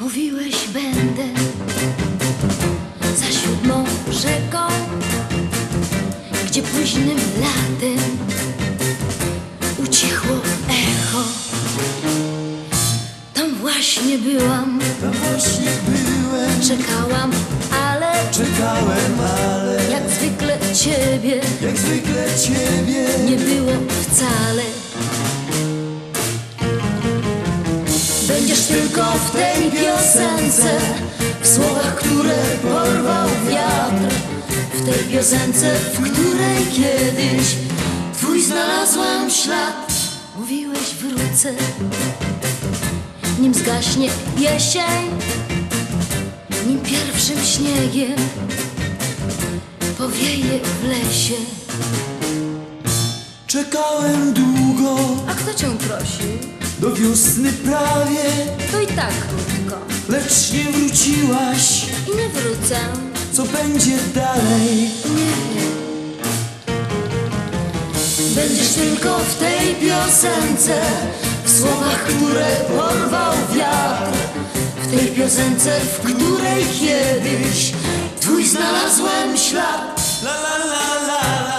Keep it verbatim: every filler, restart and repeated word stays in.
Mówiłeś, będę za siódmą rzeką, gdzie późnym latem ucichło echo. Tam właśnie byłam, Tam właśnie byłem, czekałam, ale czekałem, ale jak zwykle ciebie jak zwykle ciebie nie było wcale. Będziesz tylko w tej piosence, w słowach, które porwał wiatr, w tej piosence, w której kiedyś twój znalazłam ślad. Mówiłeś, wrócę, nim zgaśnie jesień, nim pierwszym śniegiem powieje w lesie. czekałem długo, A kto cię prosił? do wiosny prawie, To i tak krótko lecz nie wróciłaś. i nie wrócę. Co będzie dalej? Nie wiem. Będziesz tylko w tej piosence, w słowach, które porwał wiatr, w tej piosence, w której kiedyś twój znalazłem ślad. La la la la la.